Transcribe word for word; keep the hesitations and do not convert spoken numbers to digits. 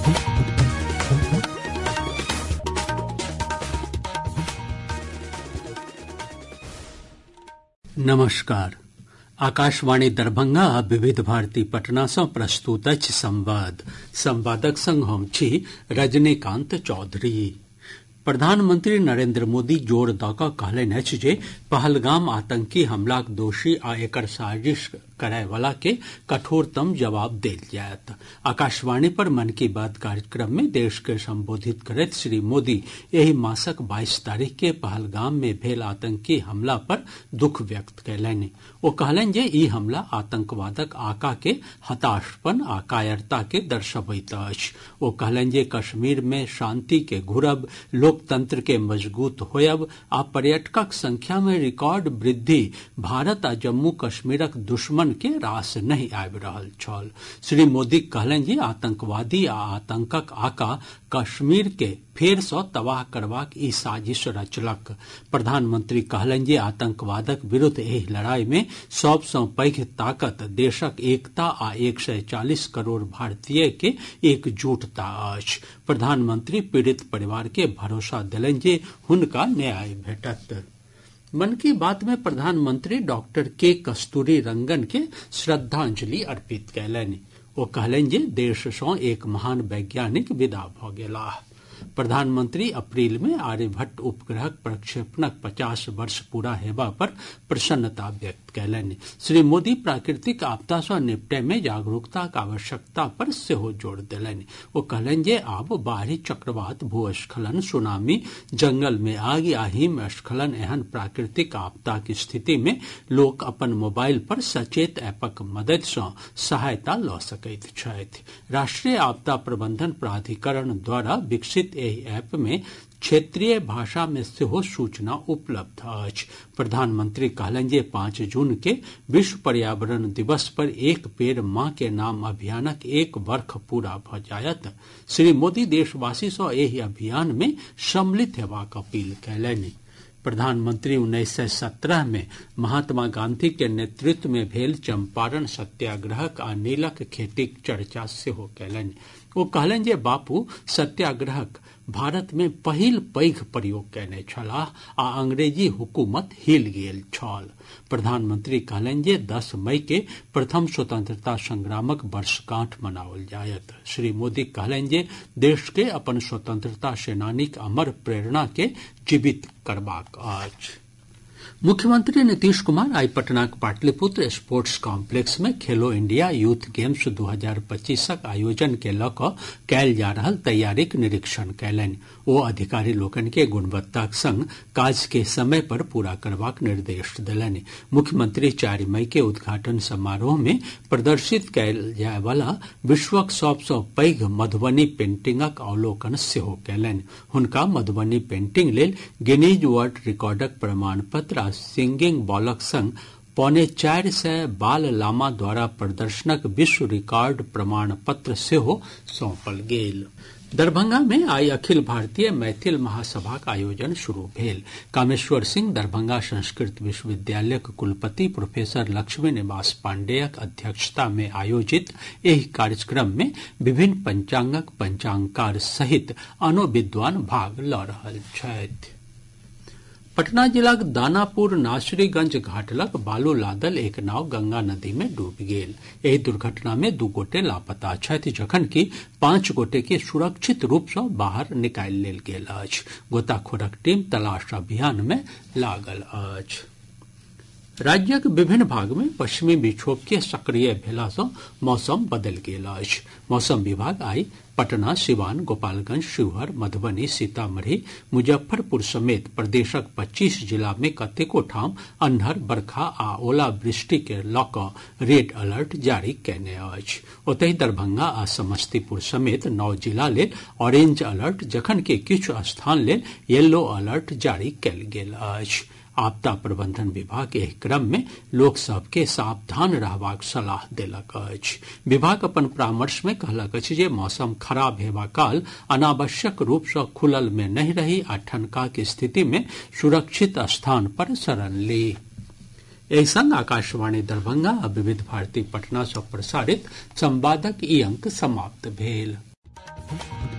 नमस्कार। आकाशवाणी दरभंगा आ विविध भारती पटना सँ प्रस्तुत अछि संवाद। संवादक संग हम छी रजनीकांत चौधरी। प्रधानमंत्री नरेंद्र मोदी जोर दऽ कऽ कहलनि अछि जे पहलगाम आतंकी हमलाक दोषी आ एकर साजिश करय वला के कठोरतम जवाब देल जायत। आकाशवाणी पर मन की बात कार्यक्रम में देश के संबोधित करैत श्री मोदी एहि मासक बाईस तारीख के पहलगाम में भेल आतंकी हमला पर दुख व्यक्त कयलनि। ओ कहलनि जे ई हमला आतंकवादक आका के हताशपन आ कायरता के दर्शबैत अछि। ओ कहलनि जे कश्मीर में शांति के घुरब, लोकतंत्र के मजगूत होयब आ पर्यटकक संख्या में रिकॉर्ड वृद्धि भारत आ जम्मू कश्मीरक दुश्मन के रास नहीं आबि रहल छल। श्री मोदी कहलनि जे आतंकवादी आ आतंकक आका कश्मीर के फेर सँ तबाह करबाक ई साजिश रचलक। प्रधानमंत्री कहलनि जे आतंकवादक विरुद्ध एहि लड़ाई में सभ सँ पैघ ताकत देशक एकता आ एक सय चालीस करोड़ भारतीय के एकजुटता अछि। प्रधानमंत्री पीड़ित परिवार के भरोसा देलनि जे हुनका न्याय भेटत। मन की बात में प्रधानमंत्री डॉक्टर के कस्तूरी रंगन के श्रद्धांजलि अर्पित कयलनि। ओ कहलनि जे देश सँ एक महान वैज्ञानिक विदा भऽ गेलाह। प्रधानमंत्री अप्रैल में आर्यभट्ट उपग्रहक प्रक्षेपणक पचास वर्ष पूरा हेबा पर प्रसन्नता व्यक्त कयलनि। श्री मोदी प्राकृतिक आपदा सँ निपटय में जागरूकताक आवश्यकता पर सेहो जोर देलनि। ओ कहलनि जे आब बाढ़ि, चक्रवात, भूस्खलन, सुनामी, जंगल में आगि आ हिमस्खलन एहन प्राकृतिक आपदाक स्थिति में लोक अपन मोबाइल पर सचेत ऐपक मददि सँ सहायता लऽ सकैत छथि। राष्ट्रीय आपदा प्रबंधन प्राधिकरण द्वारा विकसित एहि ऐप में क्षेत्रीय भाषा में सेहो सूचना उपलब्ध अछि। प्रधानमंत्री कहलनि जे पांच जून के विश्व पर्यावरण दिवस पर एक पेड़ मां के नाम अभियानक एक वर्ष पूरा भऽ जायत। श्री मोदी देशवासी सँ एहि अभियान में सम्मिलित हेबाक अपील कयलनि। प्रधानमंत्री उन्नैस सय सत्रह में महात्मा गांधी के नेतृत्व में भेल चंपारण सत्याग्रहक आ नीलक खेतीक चर्चा सेहो कयलनि। ओ कहलनि जे बापू सत्याग्रहक भारत में पहिल पैघ प्रयोग कयने छलाह आ अंग्रेजी हुकूमत हिल गेल छल। प्रधानमंत्री कहलनि जे दस मई के प्रथम स्वतंत्रता संग्रामक वर्षगांठ मनाओल जायत। श्री मोदी कहलनि जे देश के अपन स्वतंत्रता सेनानीक अमर प्रेरणा के जीवित करबाक अछि। मुख्यमंत्री नीतीश कुमार आइ पटनाक पाटलिपुत्र स्पोर्ट्स कॉम्प्लेक्स में खेलो इंडिया यूथ गेम्स दू हजार पच्चीसक आयोजन के लऽ कऽ कयल जा रहल तैयारीक निरीक्षण कयलनि। ओ अधिकारी लोकनि के गुणवत्ताक संग काज के समय पर पूरा करबाक निर्देश देलनि। मुख्यमंत्री चारि मई के उद्घाटन समारोह में प्रदर्शित कयल जाय वाला विश्वक सभ सँ पैघ मधुबनी पेंटिंगक अवलोकन सेहो कयलनि। हुनका मधुबनी पेंटिंग लेल गिनीज वर्ल्ड रिकॉर्डक प्रमाण पत्र सिंगिंग बॉलक संग पौने चारि सय बाल लामा द्वारा प्रदर्शनक विश्व रिकॉर्ड प्रमाण पत्र सेहो सौंपल गेल। दरभंगा में आइ अखिल भारतीय मैथिल महासभाक आयोजन शुरू भेल। कामेश्वर सिंह दरभंगा संस्कृत विश्वविद्यालयक कुलपति प्रोफेसर लक्ष्मी निवास पांडेयक अध्यक्षता में आयोजित एहि कार्यक्रम में विभिन्न पंचांगक पंचांगकार सहित आनो विद्वान भाग लऽ रहल छथि। पटना जिलाक दानापुर नासरीगंज घाट लग बालू लादल एक नाव गंगा नदी में डूबि गेल। एहि दुर्घटना में दू गोटे लापता छथि, जखनकि पांच गोटे के सुरक्षित रूप सँ बाहर निकालि लेल गेल अछि। गोताखोरक टीम तलाश अभियान में लागल अछि। राज्यक विभिन्न भाग में पश्चिमी विक्षोभ के सक्रिय भेला सँ मौसम बदलि गेल अछि। मौसम विभाग आइ पटना, सिवान, गोपालगंज, शिवहर, मधुबनी, सीतामढ़ी, मुजफ्फरपुर समेत प्रदेशक पच्चीस जिला में कतेको ठाम अन्हर, बरखा आ ओलावृष्टि के लऽ कऽ रेड अलर्ट जारी कयने अछि। ओतहि दरभंगा आ समस्तीपुर समेत नौ जिला लेल ऑरेंज अलर्ट, जखनकि किछु स्थान लेल येलो अलर्ट जारी कयल गेल अछि। आपदा प्रबंधन विभाग एहि क्रम में लोक सभ के सावधान रहबाक सलाह देलक अछि। विभाग अपन परामर्श में कहलक अछि जे मौसम खराब हेबा काल अनावश्यक रूप सँ खुलल में नहि रही आ ठनकाक स्थिति में सुरक्षित स्थान पर शरण ली। एहि संग आकाशवाणी दरभंगा आ विविध भारती पटना सँ प्रसारित संवादक ई अंक समाप्त भेल। अछि।